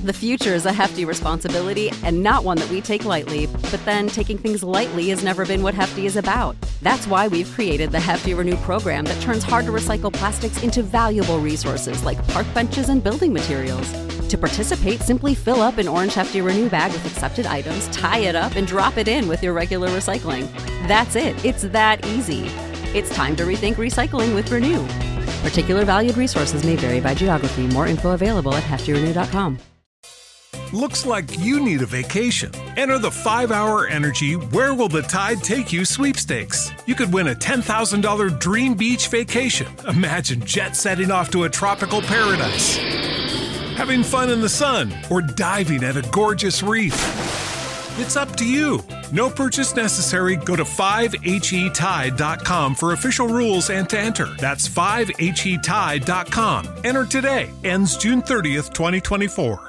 The future is a hefty responsibility and not one that we take lightly, but then taking things lightly has never been what Hefty is about. That's why we've created the Hefty Renew program that turns hard-to-recycle plastics into valuable resources like park benches and building materials. To participate, simply fill up an orange Hefty Renew bag with accepted items, tie it up, and drop it in with your regular recycling. That's it. It's that easy. It's time to rethink recycling with Renew. Particular valued resources may vary by geography. More info available at heftyrenew.com. Looks like you need a vacation. Enter the 5-Hour Energy Where Will the Tide Take You sweepstakes. You could win a $10,000 dream beach vacation. Imagine jet setting off to a tropical paradise, having fun in the sun, or diving at a gorgeous reef. It's up to you. No purchase necessary. Go to 5HETide.com for official rules and to enter. That's 5HETide.com. Enter today. Ends June 30th, 2024.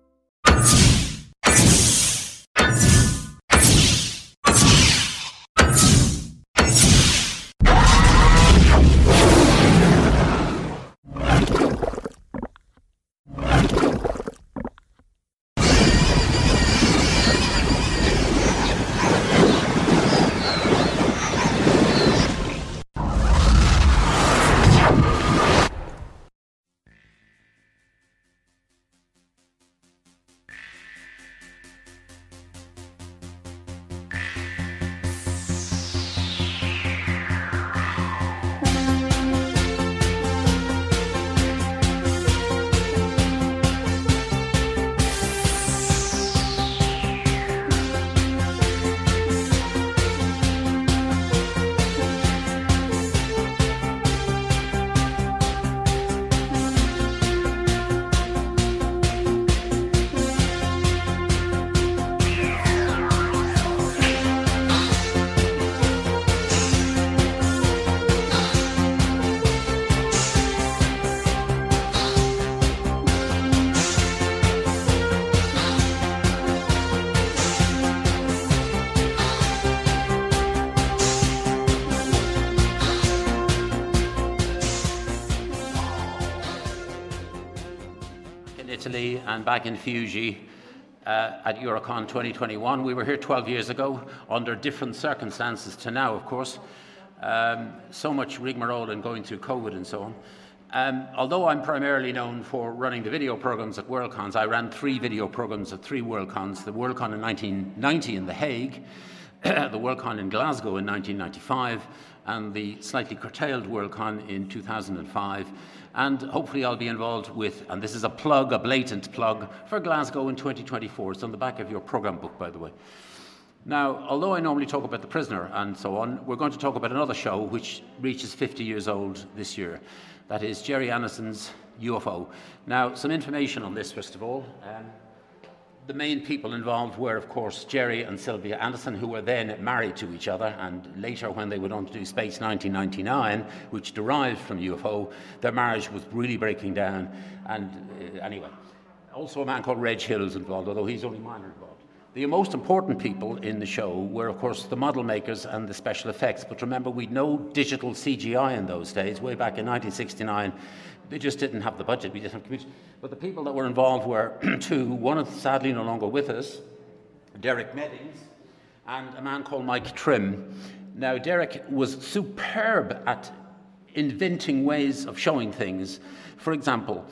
Italy and back in Fuji at Eurocon 2021. We were here 12 years ago under different circumstances to now, of course. So much rigmarole and going through COVID and so on. Although I'm primarily known for running the video programs at Worldcons, I ran 3 video programs at 3 Worldcons. The Worldcon in 1990 in The Hague, the Worldcon in Glasgow in 1995, and the slightly curtailed Worldcon in 2005. And hopefully I'll be involved with, and this is a plug, a blatant plug, for Glasgow in 2024. It's on the back of your programme book, by the way. Now, although I normally talk about The Prisoner and so on, we're going to talk about another show which reaches 50 years old this year. That is Gerry Anderson's UFO. Now, some information on this, first of all. The main people involved were, of course, Gerry and Sylvia Anderson, who were then married to each other, and later, when they went on to do Space 1999, which derived from UFO, their marriage was really breaking down. And anyway, also a man called Reg Hill was involved, although he's only minor involved. The most important people in the show were, of course, the model makers and the special effects. But remember, we'd no digital CGI in those days. Way back in 1969, they just didn't have the budget. We didn't have computers. But the people that were involved were two. One is sadly no longer with us, Derek Meddings, and a man called Mike Trim. Now, Derek was superb at inventing ways of showing things. For example,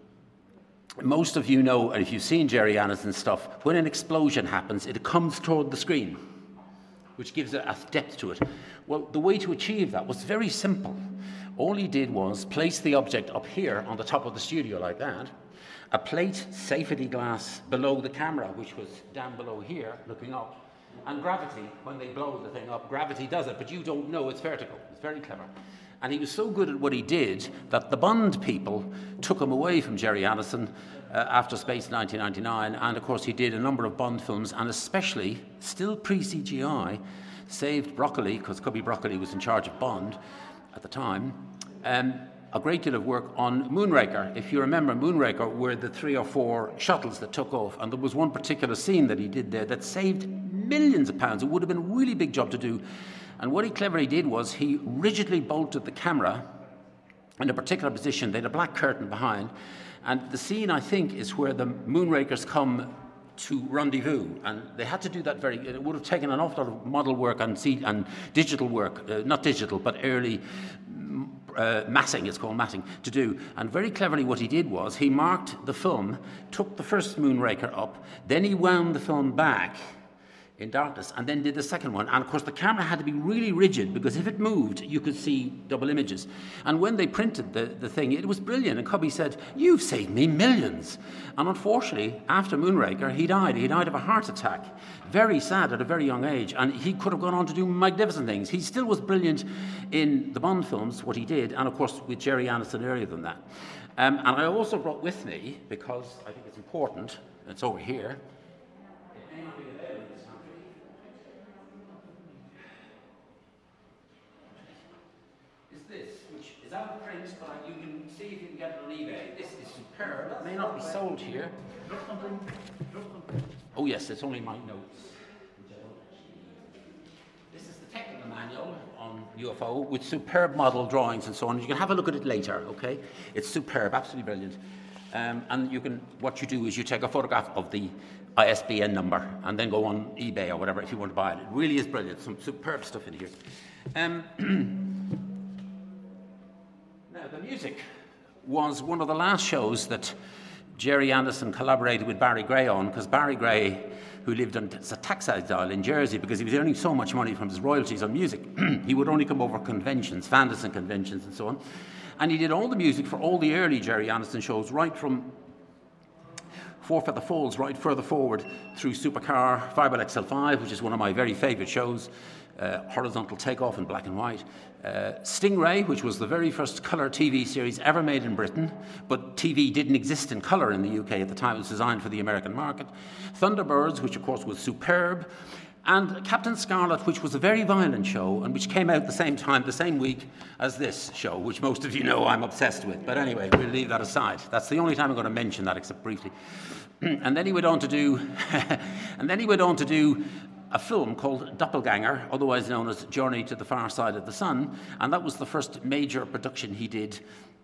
most of you know, and if you've seen Gerry Anderson's stuff, when an explosion happens, it comes toward the screen, which gives a depth to it. Well, the way to achieve that was very simple. All he did was place the object up here on the top of the studio like that, a plate safety glass below the camera, which was down below here, looking up, and gravity, when they blow the thing up, gravity does it, but you don't know it's vertical. It's very clever. And he was so good at what he did that the Bond people took him away from Gerry Anderson after Space 1999. And of course, he did a number of Bond films, and especially, still pre-CGI, saved Broccoli, because Cubby Broccoli was in charge of Bond at the time, a great deal of work on Moonraker. If you remember, Moonraker were the 3 or 4 shuttles that took off, and there was one particular scene that he did there that saved millions of pounds. It would have been a really big job to do. And what he cleverly did was he rigidly bolted the camera in a particular position. They had a black curtain behind, and the scene, I think, is where the Moonrakers come to rendezvous, and they had to do that it would have taken an awful lot of model work and digital work, not digital, but early massing, it's called massing, to do. And very cleverly what he did was he marked the film, took the first Moonraker up, then he wound the film back in darkness, and then did the second one. And of course the camera had to be really rigid, because if it moved, you could see double images. And when they printed the thing, it was brilliant. And Cubby said, "You've saved me millions." And unfortunately, after Moonraker, he died. He died of a heart attack. Very sad at a very young age. And he could have gone on to do magnificent things. He still was brilliant in the Bond films, what he did, and of course with Gerry Anderson earlier than that. And I also brought with me, because I think it's important, it's over here, is out of print, but you can see if you can get it on eBay. This is superb. It may not be sold here. Oh yes, it's only my notes. This is the technical manual on UFO with superb model drawings and so on. You can have a look at it later, okay? It's superb, absolutely brilliant. And what you do is you take a photograph of the ISBN number and then go on eBay or whatever if you want to buy it. It really is brilliant. Some superb stuff in here. Now, the music was one of the last shows that Gerry Anderson collaborated with Barry Gray on, because Barry Gray, who lived on a tax exile in Jersey because he was earning so much money from his royalties on music, he would only come over conventions, Fanderson conventions and so on. And he did all the music for all the early Gerry Anderson shows, right from Four Feather Falls, right further forward through Supercar, Fireball XL5, which is one of my very favourite shows, Horizontal Takeoff in black and white, Stingray, which was the very first colour TV series ever made in Britain, but TV didn't exist in colour in the UK at the time. It was designed for the American market. Thunderbirds, which of course was superb, and Captain Scarlet, which was a very violent show and which came out the same time, the same week as this show, which most of you know I'm obsessed with. But anyway, we'll leave that aside. That's the only time I'm going to mention that, except briefly. And then he went on to do, a film called Doppelganger, otherwise known as Journey to the Far Side of the Sun, and that was the first major production he did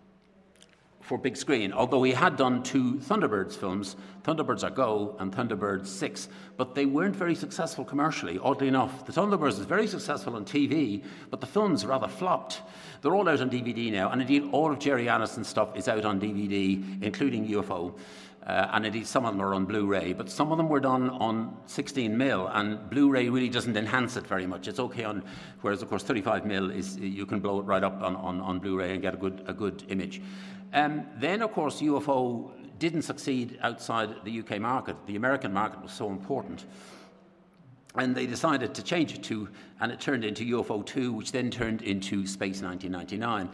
for big screen, although he had done two Thunderbirds films, Thunderbirds Are Go and Thunderbirds 6, but they weren't very successful commercially, oddly enough. The Thunderbirds is very successful on TV, but the films rather flopped. They're all out on DVD now, and indeed all of Gerry Anderson's stuff is out on DVD, including UFO. And indeed some of them are on Blu-ray, but some of them were done on 16mm, and Blu-ray really doesn't enhance it very much. It's okay on, whereas of course 35mm is, you can blow it right up on Blu-ray and get a good image. Then of course UFO didn't succeed outside the UK market. The American market was so important. And they decided to change it to, and it turned into UFO 2, which then turned into Space 1999.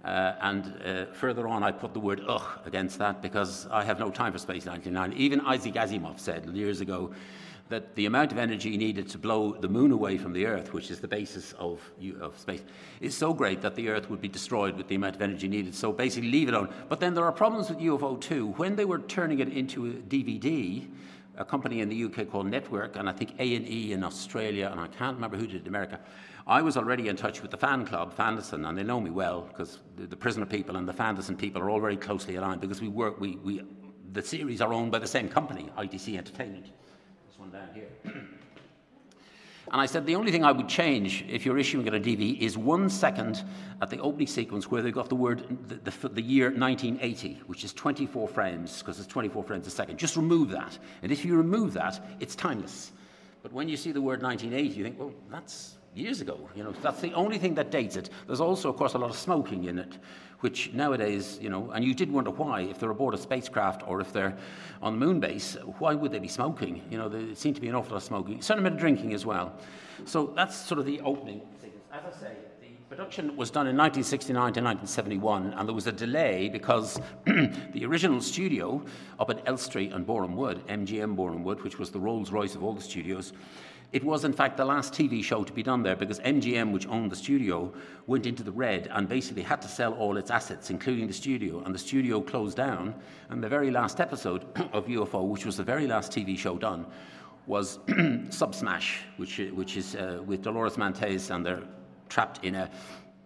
Further on, I put the word ugh against that because I have no time for Space 99. Even Isaac Asimov said years ago that the amount of energy needed to blow the moon away from the Earth, which is the basis of space, is so great that the Earth would be destroyed with the amount of energy needed. So basically leave it alone. But then there are problems with UFO 2. When they were turning it into a DVD, a company in the UK called Network, and I think A&E in Australia, and I can't remember who did it in America, I was already in touch with the fan club, Fanderson, and they know me well because the Prisoner people and the Fanderson people are all very closely aligned because the series are owned by the same company, ITC Entertainment. This one down here. And I said the only thing I would change if you're issuing it a DVD is 1 second at the opening sequence where they got the word, the year 1980, which is 24 frames, because it's 24 frames a second. Just remove that. And if you remove that, it's timeless. But when you see the word 1980, you think, well, that's years ago. You know, that's the only thing that dates it. There's also, of course, a lot of smoking in it, which nowadays, you know, and you did wonder why, if they're aboard a spacecraft or if they're on the moon base, why would they be smoking? You know, there seemed to be an awful lot of smoking. Certain amount of drinking as well. So that's sort of the opening sequence. As I say, the production was done in 1969 to 1971, and there was a delay because the original studio up at Elstree and Boreham Wood, MGM Boreham Wood, which was the Rolls-Royce of all the studios, it was, in fact, the last TV show to be done there because MGM, which owned the studio, went into the red and basically had to sell all its assets, including the studio, and the studio closed down. And the very last episode of UFO, which was the very last TV show done, was Subsmash, which is with Dolores Mantes, and they're trapped in a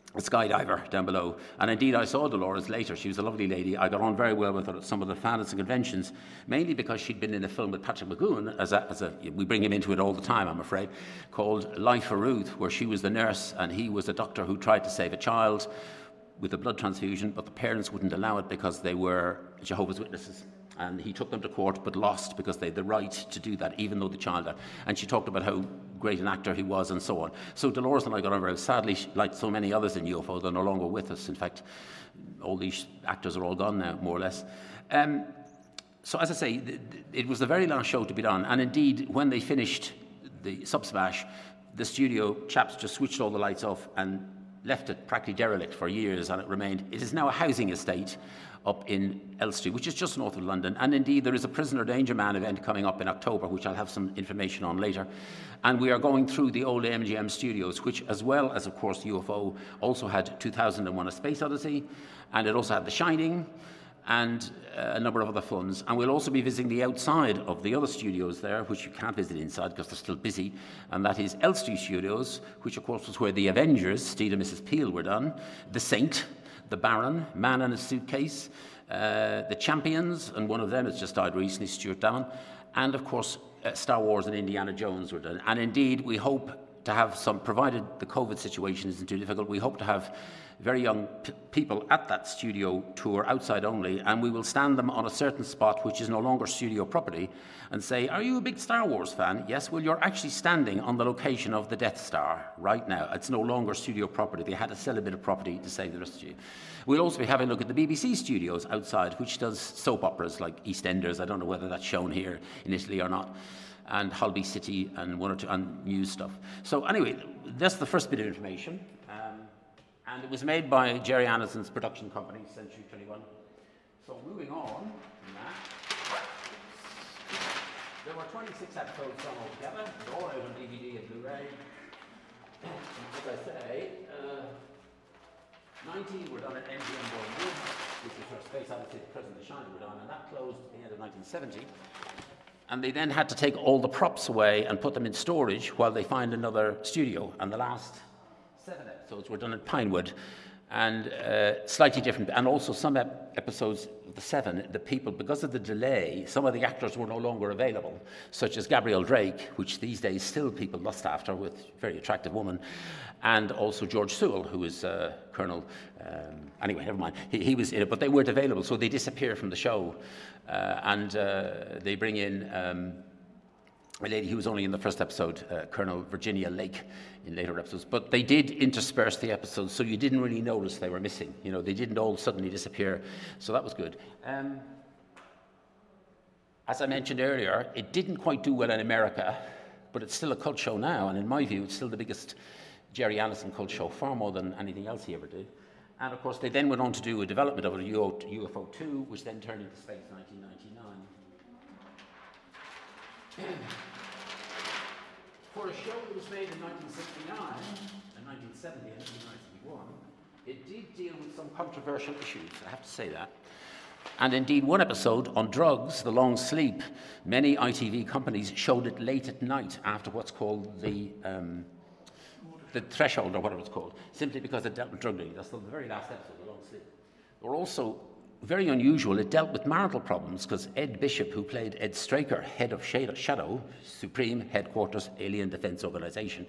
a skydiver down below. And indeed, I saw Dolores later. She was a lovely lady. I got on very well with her at some of the fans and conventions, mainly because she'd been in a film with Patrick McGoohan, we bring him into it all the time, I'm afraid, called Life for Ruth, where she was the nurse and he was a doctor who tried to save a child with a blood transfusion, but the parents wouldn't allow it because they were Jehovah's Witnesses. And he took them to court, but lost because they had the right to do that, even though the child died. And she talked about how great an actor he was and so on. So Dolores and I got on very well. Sadly, like so many others in UFO, they're no longer with us. In fact, all these actors are all gone now, more or less. So as I say, it was the very last show to be done. And indeed, when they finished the Subsmash, the studio chaps just switched all the lights off and left it practically derelict for years, and it remained. It is now a housing estate up in Elstree, which is just north of London. And indeed, there is a Prisoner Danger Man event coming up in October, which I'll have some information on later. And we are going through the old MGM studios, which, as well as, of course, UFO, also had 2001: A Space Odyssey, and it also had The Shining, and a number of other films. And we'll also be visiting the outside of the other studios there, which you can't visit inside because they're still busy, and that is Elstree Studios, which, of course, was where The Avengers, Steve and Mrs. Peel, were done, The Saint, The Baron, Man in a Suitcase, The Champions, and one of them has just died recently, Stuart Dallin, and of course Star Wars and Indiana Jones were done. And indeed, we hope to have some, provided the COVID situation isn't too difficult, we hope to have very young people at that studio tour, outside only, and we will stand them on a certain spot which is no longer studio property and say, are you a big Star Wars fan? Yes, well, you're actually standing on the location of the Death Star right now. It's no longer studio property. They had to sell a bit of property to save the rest of you. We'll also be having a look at the BBC studios outside, which does soap operas like EastEnders. I don't know whether that's shown here in Italy or not, and Holby City and one or two and news stuff. So anyway, that's the first bit of information. And it was made by Jerry Anderson's production company, Century 21. So moving on from that, there were 26 episodes done altogether. They're all out on DVD and Blu-ray. As I say, 19 were done at MGM Bournemouth, which was where Space Odyssey, The Prison, The Shining were done, and that closed at the end of 1970. And they then had to take all the props away and put them in storage while they find another studio. And the last 7 episodes were done at Pinewood, and slightly different. And also some episodes of the 7, the people, because of the delay, some of the actors were no longer available, such as Gabrielle Drake, which these days still people lust after, with a very attractive woman, and also George Sewell, who is Colonel. Anyway, never mind. He was in it, but they weren't available, so they disappear from the show, and they bring in a lady who was only in the first episode, Colonel Virginia Lake, in later episodes. But they did intersperse the episodes, so you didn't really notice they were missing. You know, they didn't all suddenly disappear. So that was good. As I mentioned earlier, it didn't quite do well in America, but it's still a cult show now. And in my view, it's still the biggest Jerry Anderson cult show, far more than anything else he ever did. And of course, they then went on to do a development of it, UFO 2, which then turned into Space 1999. For a show that was made in 1969 and 1970 and 1991, it did deal with some controversial issues, I have to say that. And indeed, one episode on drugs, The Long Sleep, many ITV companies showed it late at night after what's called the threshold, or whatever it's called, simply because it dealt with drug dealing. That's the very last episode, The Long Sleep. There were also very unusual, it dealt with marital problems, because Ed Bishop, who played Ed Straker, head of Shadow, Supreme Headquarters Alien Defense Organization,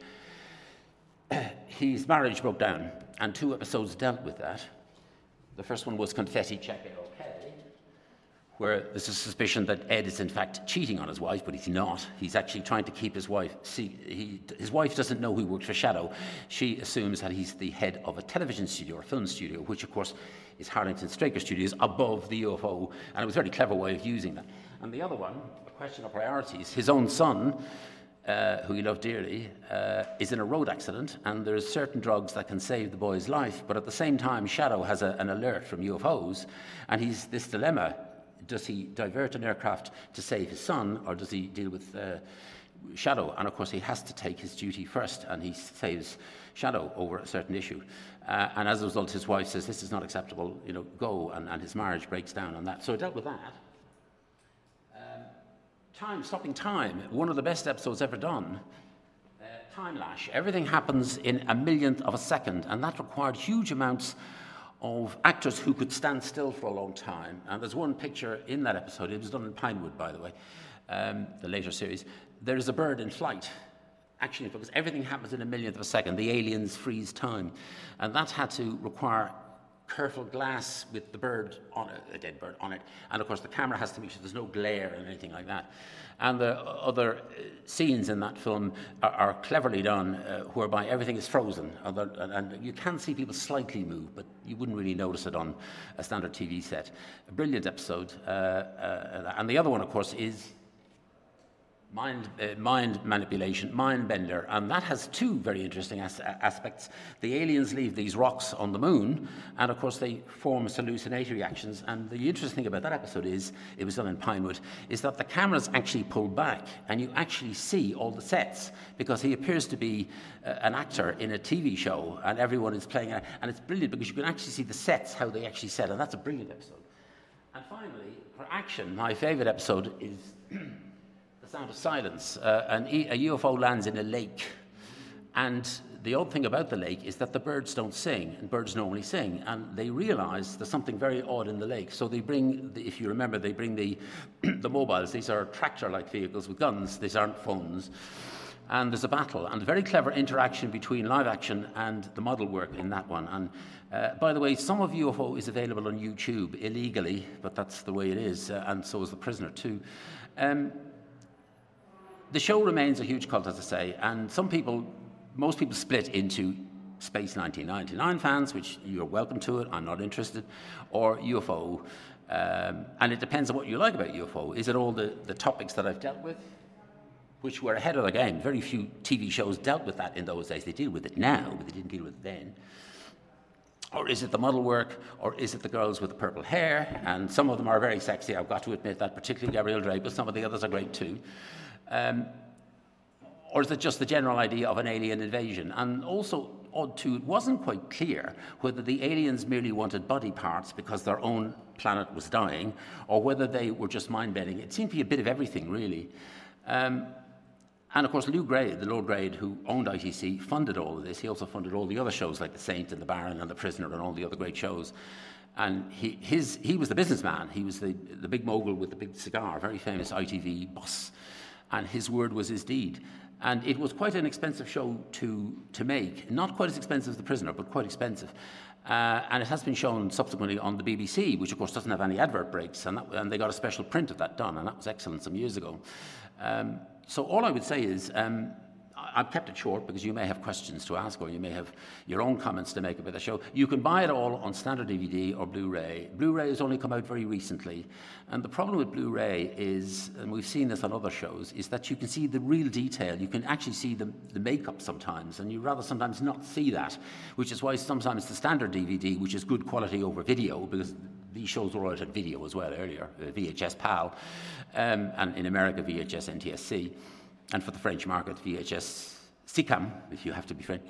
his marriage broke down, and 2 episodes dealt with that. The first one was Confetti, Check It OK, where there's a suspicion that Ed is in fact cheating on his wife, but he's not. He's actually trying to keep his wife. His wife doesn't know he works for Shadow. She assumes that he's the head of a television studio or film studio, which of course is Harrington Straker Studios, above the UFO, and it was a very clever way of using that. And the other one, a question of priorities, his own son, who he loved dearly, is in a road accident, and there's certain drugs that can save the boy's life, but at the same time, Shadow has an alert from UFOs, and he's this dilemma. Does he divert an aircraft to save his son, or does he deal with Shadow? And of course, he has to take his duty first, and he saves Shadow over a certain issue. And as a result, his wife says, this is not acceptable, you know, go, and his marriage breaks down on that. So it dealt with that. Stopping Time, one of the best episodes ever done, time lash. Everything happens in a millionth of a second, and that required huge amounts of actors who could stand still for a long time. And there's one picture in that episode, it was done in Pinewood, by the way, the later series. There is a bird in flight, actually, because everything happens in a millionth of a second. The aliens freeze time. And that had to require careful glass with the bird on it, a dead bird on it. And of course, the camera has to make sure there's no glare and anything like that. And the other scenes in that film are cleverly done, whereby everything is frozen. And you can see people slightly move, but you wouldn't really notice it on a standard TV set. A brilliant episode. And the other one, of course, is mind manipulation, mind bender, and that has two very interesting aspects. The aliens leave these rocks on the moon, and of course they form hallucinatory reactions. And the interesting thing about that episode is, it was done in Pinewood, is that the camera's actually pulled back, and you actually see all the sets, because he appears to be an actor in a TV show, and everyone is playing, and it's brilliant because you can actually see the sets, how they actually set, and that's a brilliant episode. And finally, for action, my favourite episode is Sound of Silence. A UFO lands in a lake, and the odd thing about the lake is that the birds don't sing, and birds normally sing, and they realize there's something very odd in the lake. So they bring, if you remember, they bring the mobiles. These are tractor-like vehicles with guns. These aren't phones. And there's a battle, and a very clever interaction between live action and the model work in that one. And by the way, some of UFO is available on YouTube illegally, but that's the way it is, and so is The Prisoner too. The show remains a huge cult, as I say, and most people split into Space 1999 fans, which you're welcome to it, I'm not interested, or UFO. And it depends on what you like about UFO. Is it all the topics that I've dealt with, which were ahead of the game? Very few TV shows dealt with that in those days. They deal with it now, but they didn't deal with it then. Or is it the model work, or is it the girls with the purple hair? And some of them are very sexy, I've got to admit that, particularly Gabrielle Drake, but some of the others are great too. Or is it just the general idea of an alien invasion? And also, odd too, it wasn't quite clear whether the aliens merely wanted body parts because their own planet was dying, or whether they were just mind-bending. It seemed to be a bit of everything, really. And of course, Lew Grade, the Lord Grade, who owned ITC, funded all of this. He also funded all the other shows like The Saint and The Baron and The Prisoner and all the other great shows. And he was the businessman. He was the big mogul with the big cigar, very famous ITV boss. And his word was his deed. And it was quite an expensive show to make. Not quite as expensive as The Prisoner, but quite expensive. And it has been shown subsequently on the BBC, which of course doesn't have any advert breaks. And they got a special print of that done, and that was excellent some years ago. So all I would say is, I've kept it short because you may have questions to ask, or you may have your own comments to make about the show. You can buy it all on standard DVD or Blu-ray. Blu-ray has only come out very recently. And the problem with Blu-ray is, and we've seen this on other shows, is that you can see the real detail. You can actually see the makeup sometimes, and you'd rather sometimes not see that, which is why sometimes the standard DVD, which is good quality over video, because these shows were out at video as well earlier, VHS PAL, and in America, VHS NTSC. And for the French market, VHS SICAM, if you have to be French.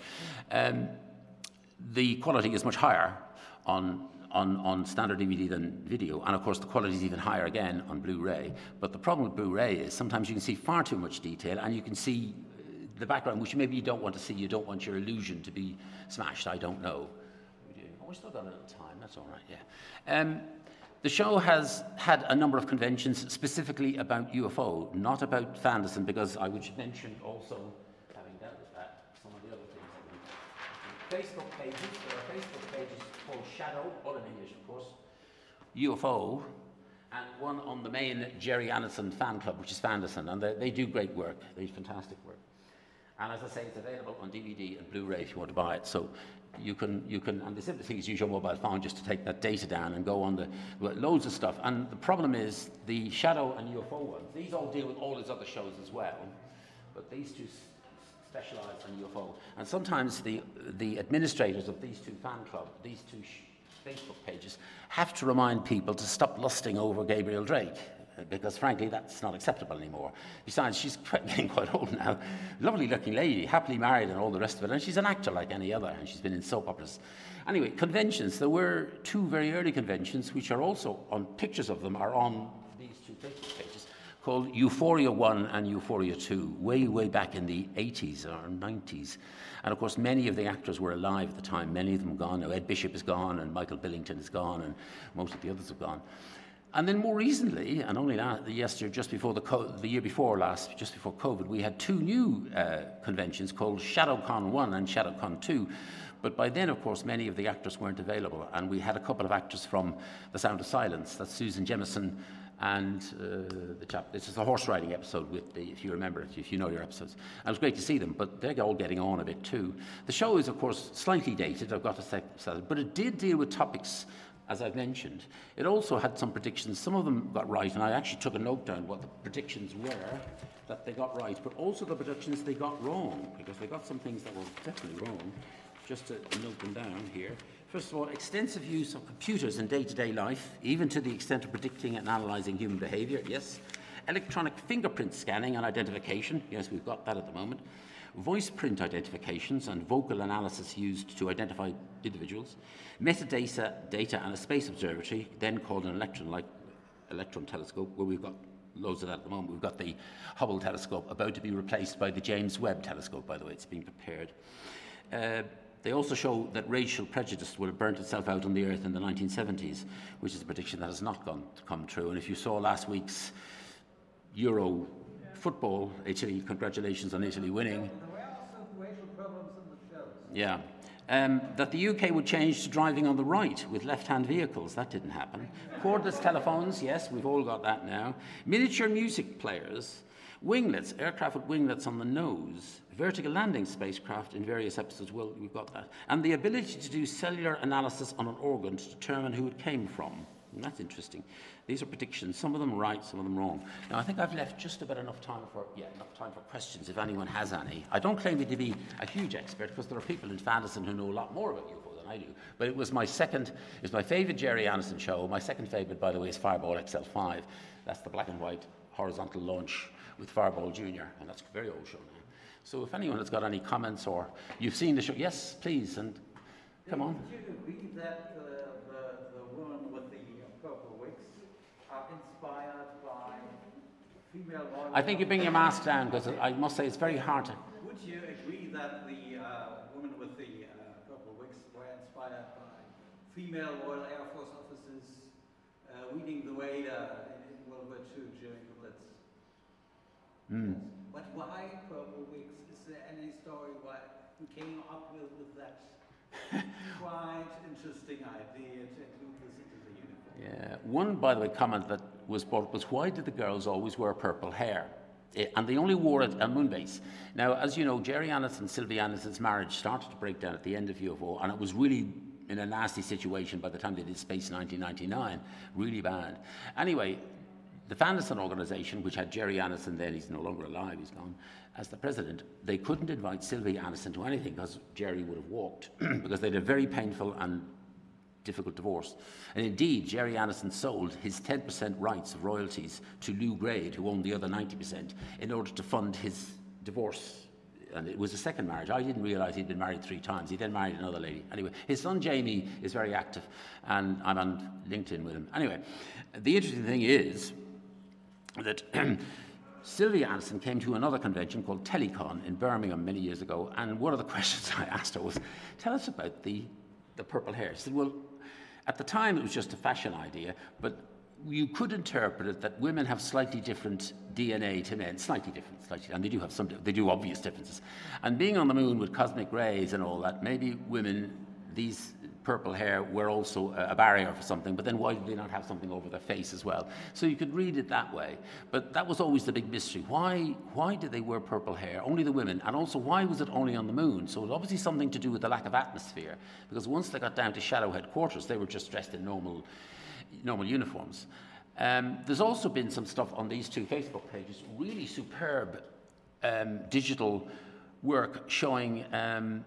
The quality is much higher on standard DVD than video, and of course the quality is even higher again on Blu-ray. But the problem with Blu-ray is sometimes you can see far too much detail, and you can see the background, which maybe you don't want to see. You don't want your illusion to be smashed. I don't know. Oh, we still got a little time. That's all right. Yeah. The show has had a number of conventions specifically about UFO, not about fandom, because I would mention also, having dealt with that, some of the other things. Facebook pages, there are Facebook pages called Shadow, all in English of course, UFO, and one on the main Jerry Anderson fan club, which is Fanderson, and they do great work, they do fantastic work. And as I say, it's available on DVD and Blu-ray if you want to buy it. So you can, and the simplest thing is use your mobile phone just to take that data down and go on loads of stuff. And the problem is the Shadow and UFO ones, these all deal with all his other shows as well, but these two specialize on UFO. And sometimes the administrators of these two fan clubs, these two Facebook pages, have to remind people to stop lusting over Gabrielle Drake, because frankly that's not acceptable anymore. Besides, she's getting quite old now. Lovely looking lady, happily married and all the rest of it, and she's an actor like any other, and she's been in soap operas. Anyway, conventions. There were two very early conventions, which are also on, pictures of them are on these two Facebook pages, called Euphoria 1 and Euphoria 2, way back in the 80s or 90s. And of course, many of the actors were alive at the time, many of them gone. Now, Ed Bishop is gone, and Michael Billington is gone, and most of the others have gone. And then more recently, and only yesterday, just before the year before last, just before COVID, we had two new conventions called ShadowCon 1 and ShadowCon 2. But by then, of course, many of the actors weren't available, and we had a couple of actors from The Sound of Silence. That's Susan Jemison and the chap. This is the horse riding episode with if you remember it, if you know your episodes. And it was great to see them, but they're all getting on a bit too. The show is, of course, slightly dated, I've got to say, but it did deal with topics, as I've mentioned. It also had some predictions. Some of them got right, and I actually took a note down what the predictions were that they got right, but also the predictions they got wrong, because they got some things that were definitely wrong. Just to note them down here. First of all, extensive use of computers in day-to-day life, even to the extent of predicting and analysing human behaviour, yes. Electronic fingerprint scanning and identification, yes, we've got that at the moment. Voice print identifications and vocal analysis used to identify individuals. Metadata data and a space observatory, then called an electron telescope, where we've got loads of that at the moment. We've got the Hubble telescope about to be replaced by the James Webb telescope, by the way, it's being prepared. They also show that racial prejudice will have burnt itself out on the earth in the 1970s, which is a prediction that has not come true. And if you saw last week's Euro football, Italy, congratulations on Italy winning. There were also racial problems in the shows. Yeah. That the UK would change to driving on the right with left-hand vehicles. That didn't happen. Cordless telephones, yes, we've all got that now. Miniature music players. Winglets, aircraft with winglets on the nose, vertical landing spacecraft in various episodes, well, we've got that. And the ability to do cellular analysis on an organ to determine who it came from. And that's interesting. These are predictions, some of them right, some of them wrong. Now, I think I've left just about enough time for questions, if anyone has any. I don't claim to be a huge expert, because there are people in Fanderson who know a lot more about UFO than I do. But it was my favourite Jerry Anderson show. My second favourite, by the way, is Fireball XL5. That's the black and white horizontal launch with Fireball Jr., and that's a very old show now. So if anyone has got any comments or you've seen the show, yes, please, and come on. Did you agree that the woman with the purple wigs are inspired by female royal? I think you bring your mask down, because I must say it's very hard to... Would you agree that the women with the purple wigs were inspired by female Royal Air Force officers leading the way in World War II during the Blitz? Mm. But why purple wigs? Is there any story why you came up with that quite interesting idea to include this into the uniform? Yeah. One, by the way, comment that was brought up was, why did the girls always wear purple hair? And they only wore it at Moonbase. Now, as you know, Jerry Anderson and Sylvie Anderson's marriage started to break down at the end of UFO, and it was really in a nasty situation by the time they did Space 1999. Really bad. Anyway, the Fanderson organization, which had Jerry Anderson then, he's no longer alive, he's gone, as the president, they couldn't invite Sylvie Anderson to anything because Jerry would have walked, because they had a very painful and difficult divorce. And indeed, Jerry Anderson sold his 10% rights of royalties to Lou Grade, who owned the other 90%, in order to fund his divorce. And it was a second marriage. I didn't realize he'd been married 3 times. He then married another lady. Anyway, his son Jamie is very active, and I'm on LinkedIn with him. Anyway, the interesting thing is that Sylvia Anderson came to another convention called Telecon in Birmingham many years ago, and one of the questions I asked her was, tell us about the purple hair. She said, well, at the time it was just a fashion idea, but you could interpret it that women have slightly different DNA to men, slightly different, and they do have they do obvious differences. And being on the moon with cosmic rays and all that, maybe women, these purple hair were also a barrier for something, but then why did they not have something over their face as well? So you could read it that way. But that was always the big mystery. Why did they wear purple hair? Only the women. And also, why was it only on the moon? So it was obviously something to do with the lack of atmosphere, because once they got down to Shadow headquarters, they were just dressed in normal uniforms. There's also been some stuff on these 2 Facebook pages, really superb digital work showing a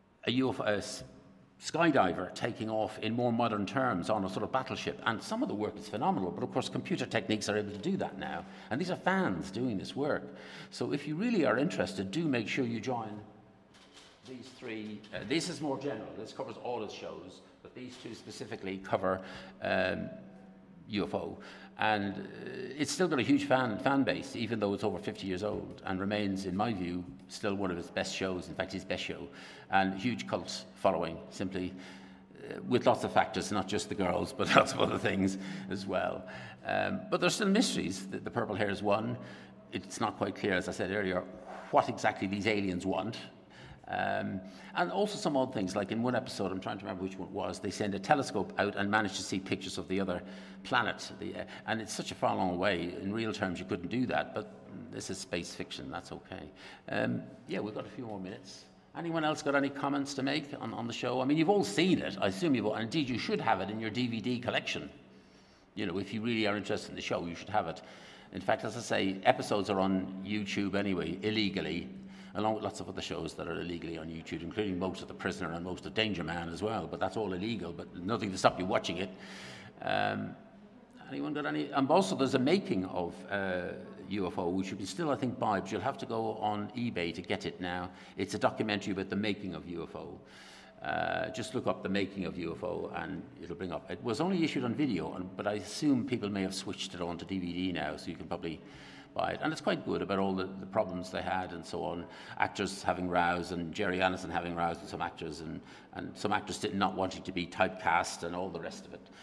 UFO, skydiver taking off in more modern terms on a sort of battleship, and some of the work is phenomenal, but of course computer techniques are able to do that now, and these are fans doing this work. So if you really are interested, do make sure you join these 3. This is more general, this covers all its shows, but these 2 specifically cover UFO, and it's still got a huge fan base, even though it's over 50 years old, and remains, in my view, still one of his best shows. In fact, his best show, and huge cult following, simply with lots of factors, not just the girls, but lots of other things as well. But there's still mysteries. The purple hair is one. It's not quite clear, as I said earlier, what exactly these aliens want. And also some odd things, like in one episode, I'm trying to remember which one it was, they send a telescope out and manage to see pictures of the other planet. And it's such a far long way. In real terms, you couldn't do that, but this is space fiction. That's okay. Yeah, we've got a few more minutes. Anyone else got any comments to make on the show? I mean, you've all seen it. I assume you've all, and indeed you should have it in your DVD collection. You know, if you really are interested in the show, you should have it. In fact, as I say, episodes are on YouTube anyway, illegally, along with lots of other shows that are illegally on YouTube, including most of The Prisoner and most of Danger Man as well, but that's all illegal, but nothing to stop you watching it. Anyone got any? And also there's a making of UFO, which you can still, I think, buy, but you'll have to go on eBay to get it now. It's a documentary about the making of UFO. Just look up the making of UFO and it'll bring up. It was only issued on video, but I assume people may have switched it on to DVD now, so you can probably buy it. And it's quite good about all the problems they had and so on. Actors having rows, and Jerry Anderson having rows with some actors, and some actors not wanting to be typecast and all the rest of it.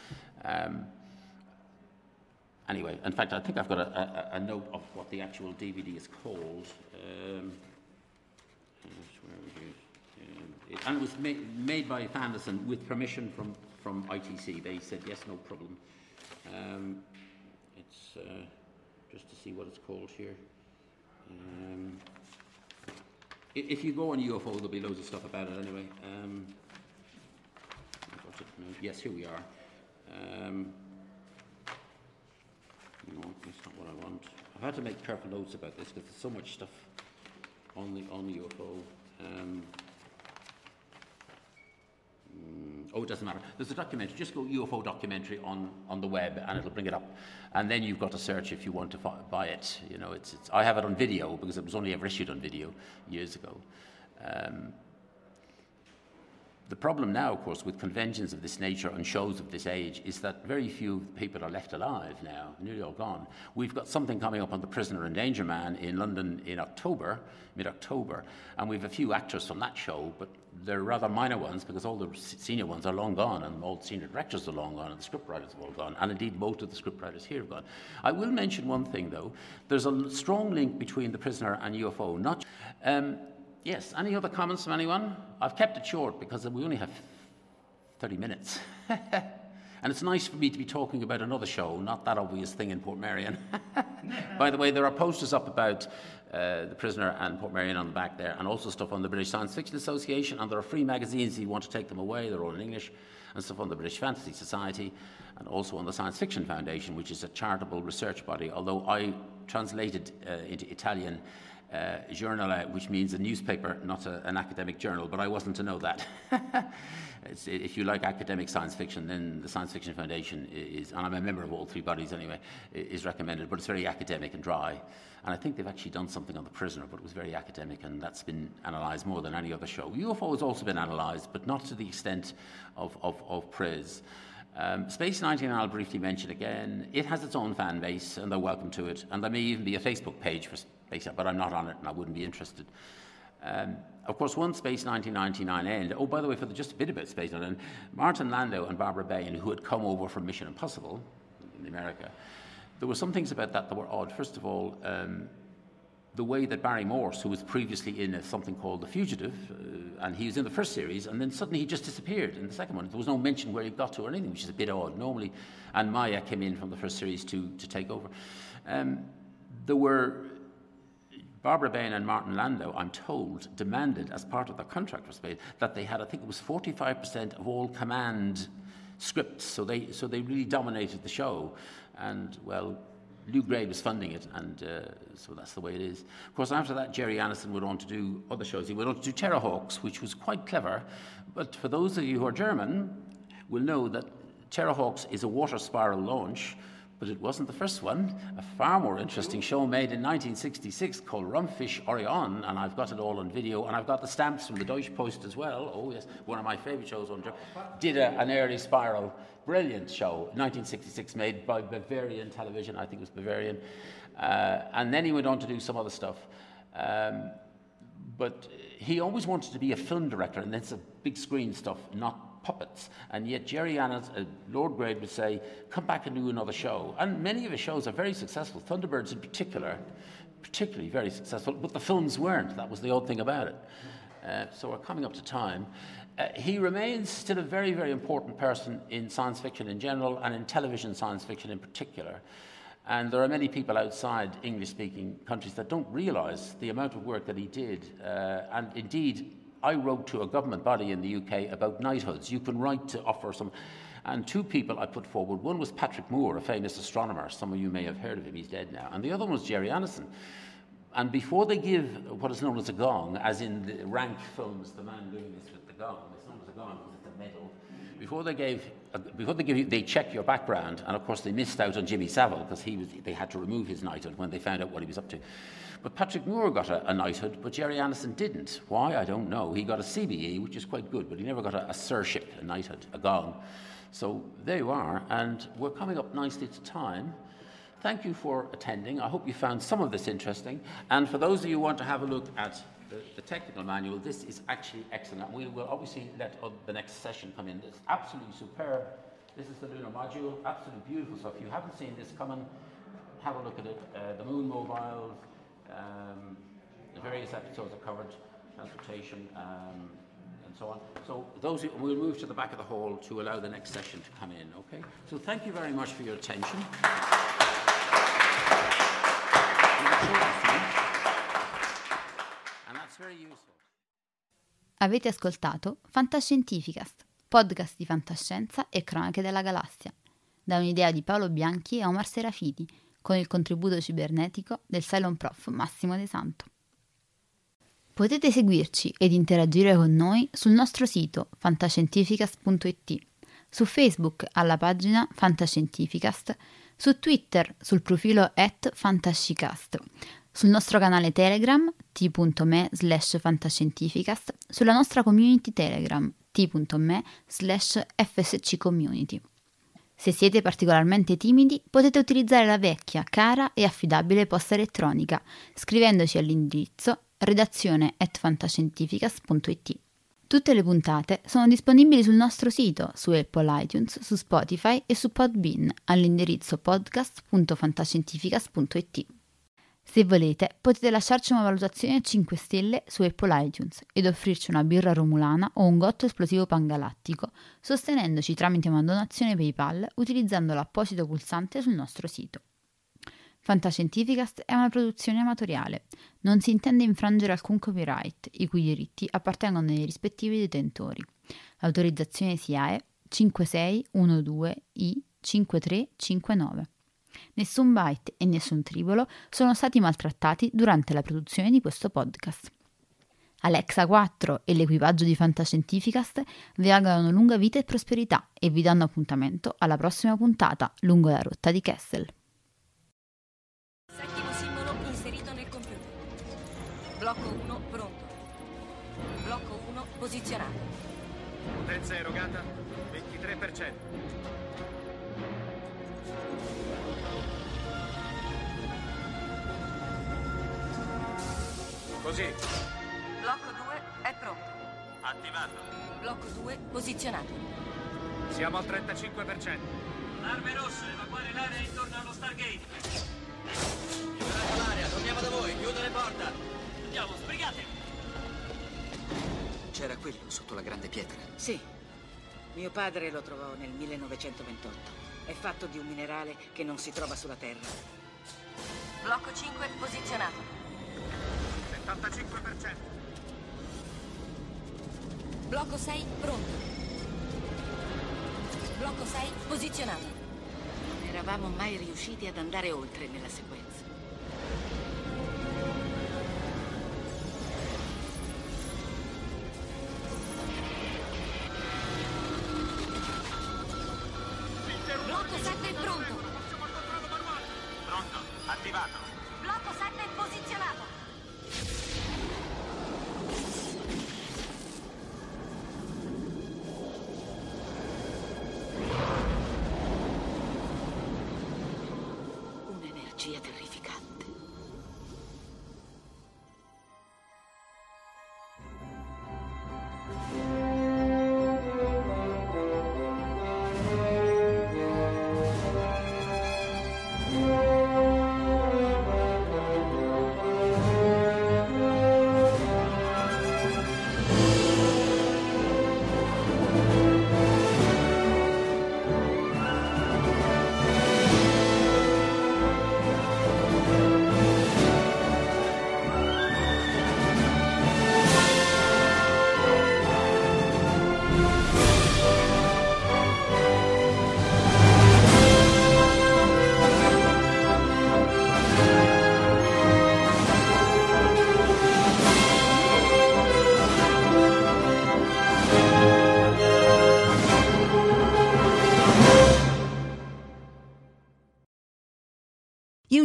Anyway, in fact, I think I've got a note of what the actual DVD is called. And it was made by Fanderson with permission from ITC. They said yes, no problem. It's just to see what it's called here. If you go on UFO, there'll be loads of stuff about it anyway. Yes, here we are. No, that's not what I want. I've had to make careful notes about this because there's so much stuff on the UFO. Oh, it doesn't matter. There's a documentary. Just go UFO documentary on the web, and it'll bring it up. And then you've got to search if you want to buy it. You know, it's. I have it on video because it was only ever issued on video years ago. The problem now, of course, with conventions of this nature and shows of this age is that very few people are left alive now, nearly all gone. We've got something coming up on The Prisoner and Danger Man in London in October, mid-October, and we've a few actors from that show, but they're rather minor ones because all the senior ones are long gone, and all the senior directors are long gone, and the scriptwriters have all gone, and indeed most of the scriptwriters here have gone. I will mention one thing, though. There's a strong link between The Prisoner and UFO. Yes, any other comments from anyone? I've kept it short because we only have 30 minutes. And it's nice for me to be talking about another show, not that obvious thing in Portmeirion. By the way, there are posters up about The Prisoner and Portmeirion on the back there, and also stuff on the British Science Fiction Association, and there are free magazines if you want to take them away. They're all in English, and stuff on the British Fantasy Society, and also on the Science Fiction Foundation, which is a charitable research body, although I translated into Italian Giornale, which means a newspaper, not an academic journal, but I wasn't to know that. If you like academic science fiction, then the Science Fiction Foundation is, and I'm a member of all three bodies anyway, is recommended, but it's very academic and dry. And I think they've actually done something on The Prisoner, but it was very academic, and that's been analysed more than any other show. UFO has also been analysed, but not to the extent of Priz. Space 99 I'll briefly mention again. It has its own fan base, and they're welcome to it, and there may even be a Facebook page for Space, but I'm not on it, and I wouldn't be interested. Of course, once Space 1999 ended, oh, by the way, just a bit about Space 99, Martin Landau and Barbara Bain, who had come over from Mission Impossible in America, there were some things about that were odd. First of all, the way that Barry Morse, who was previously in something called The Fugitive, and he was in the first series, and then suddenly he just disappeared in the second one. There was no mention where he got to or anything, which is a bit odd. Normally, and Maya came in from the first series to take over. There were Barbara Bain and Martin Landau, I'm told, demanded as part of their contract for Space that they had, I think it was 45% of all command scripts, so they really dominated the show. And, well, Lou Gray was funding it, and so that's the way it is. Of course, after that, Jerry Anderson went on to do other shows. He went on to do Terrahawks, which was quite clever, but for those of you who are German, will know that Terrahawks is a water spiral launch, But it wasn't the first one. A far more interesting show made in 1966 called Rumfisch Orion, and I've got it all on video, and I've got the stamps from the Deutsche Post as well. Oh yes, one of my favourite shows on did an early Spiral, brilliant show, 1966, made by Bavarian Television, I think it was Bavarian, and then he went on to do some other stuff. But he always wanted to be a film director, and that's a big screen stuff, not puppets. And yet Jerry Annis, Lord Grade would say, come back and do another show. And many of his shows are very successful. Thunderbirds in particular, particularly very successful, but the films weren't. That was the odd thing about it. So we're coming up to time. He remains still a very, very important person in science fiction in general and in television science fiction in particular. And there are many people outside English-speaking countries that don't realise the amount of work that he did. And indeed, I wrote to a government body in the UK about knighthoods. You can write to offer some. And two people I put forward. One was Patrick Moore, a famous astronomer. Some of you may have heard of him. He's dead now. And the other one was Gerry Anderson. And before they give what is known as a gong, as in the rank films, the man doing this with the gong, it's known as a gong because it's a medal. Before they give you, they check your background, and of course they missed out on Jimmy Savile because they had to remove his knighthood when they found out what he was up to. But Patrick Moore got a knighthood, but Gerry Anderson didn't. Why? I don't know. He got a CBE, which is quite good, but he never got a sirship, a knighthood, a gong. So there you are, and we're coming up nicely to time. Thank you for attending. I hope you found some of this interesting. And for those of you who want to have a look at the technical manual, this is actually excellent. We will obviously let the next session come in. It's absolutely superb. This is the lunar module, absolutely beautiful. So if you haven't seen this, come and have a look at it. The moon mobile, the various episodes are covered, transportation, and so on. So we'll move to the back of the hall to allow the next session to come in, okay? So thank you very much for your attention. And that's very useful. Avete ascoltato Fantascientificast, podcast di fantascienza e cronache della galassia, da un'idea di Paolo Bianchi e Omar Serafiti, con il contributo cibernetico del Cylon Prof Massimo De Santo. Potete seguirci ed interagire con noi sul nostro sito fantascientificast.it, su Facebook alla pagina Fantascientificast, su Twitter sul profilo @fantascicast, sul nostro canale Telegram t.me/fantascientificast, sulla nostra community Telegram t.me/fsccommunity. Se siete particolarmente timidi, potete utilizzare la vecchia, cara e affidabile posta elettronica, scrivendoci all'indirizzo redazione@fantascientificast.it. Tutte le puntate sono disponibili sul nostro sito, su Apple iTunes, su Spotify e su Podbean, all'indirizzo podcast.fantascientificast.it. Se volete, potete lasciarci una valutazione a 5 stelle su Apple iTunes ed offrirci una birra romulana o un gotto esplosivo pangalattico, sostenendoci tramite una donazione PayPal utilizzando l'apposito pulsante sul nostro sito. Fantascientificast è una produzione amatoriale. Non si intende infrangere alcun copyright, i cui diritti appartengono ai rispettivi detentori. L'autorizzazione SIAE 5612I5359. Nessun byte e nessun tribolo sono stati maltrattati durante la produzione di questo podcast. Alexa 4 e l'equipaggio di Fantascientificast vi augurano lunga vita e prosperità e vi danno appuntamento alla prossima puntata lungo la rotta di Kessel. Settimo simbolo inserito nel computer. Blocco 1 pronto. Blocco 1 posizionato. Potenza erogata 23%. Così. Blocco 2 è pronto. Attivato. Blocco 2 posizionato. Siamo al 35%. Arme rosse, evacuare l'area intorno allo Stargate. Liberate l'area, torniamo da voi, chiudo le porte. Andiamo, sbrigate. C'era quello sotto la grande pietra. Sì. Mio padre lo trovò nel 1928. È fatto di un minerale che non si trova sulla Terra. Blocco 5 posizionato. 75%. Blocco 6 pronto. Blocco 6 posizionato. Non eravamo mai riusciti ad andare oltre nella sequenza. Blocco 7 pronto.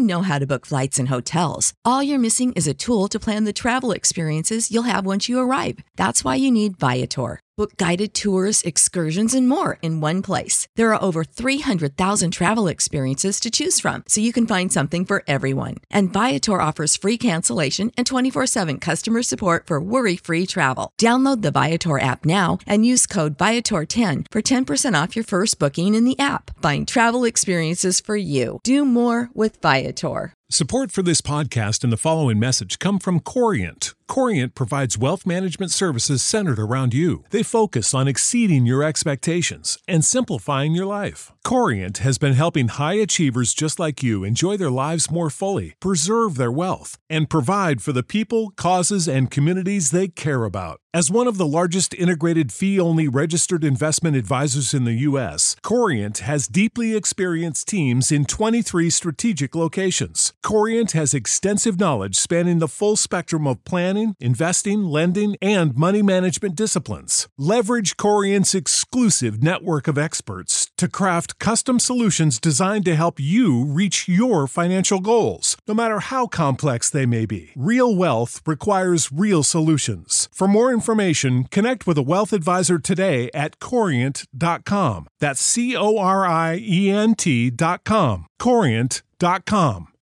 know how to book flights and hotels. All you're missing is a tool to plan the travel experiences you'll have once you arrive. That's why you need Viator. Book guided tours, excursions, and more in one place. There are over 300,000 travel experiences to choose from, so you can find something for everyone. And Viator offers free cancellation and 24/7 customer support for worry-free travel. Download the Viator app now and use code Viator10 for 10% off your first booking in the app. Find travel experiences for you. Do more with Viator. Support for this podcast and the following message come from Corient. Corient provides wealth management services centered around you. They focus on exceeding your expectations and simplifying your life. Corient has been helping high achievers just like you enjoy their lives more fully, preserve their wealth, and provide for the people, causes, and communities they care about. As one of the largest integrated fee-only registered investment advisors in the U.S., Corient has deeply experienced teams in 23 strategic locations. Corient has extensive knowledge spanning the full spectrum of planning, investing, lending, and money management disciplines. Leverage Corient's exclusive network of experts to craft custom solutions designed to help you reach your financial goals, no matter how complex they may be. Real wealth requires real solutions. For more information, connect with a wealth advisor today at Corient.com. That's Corient.com. Corient.com.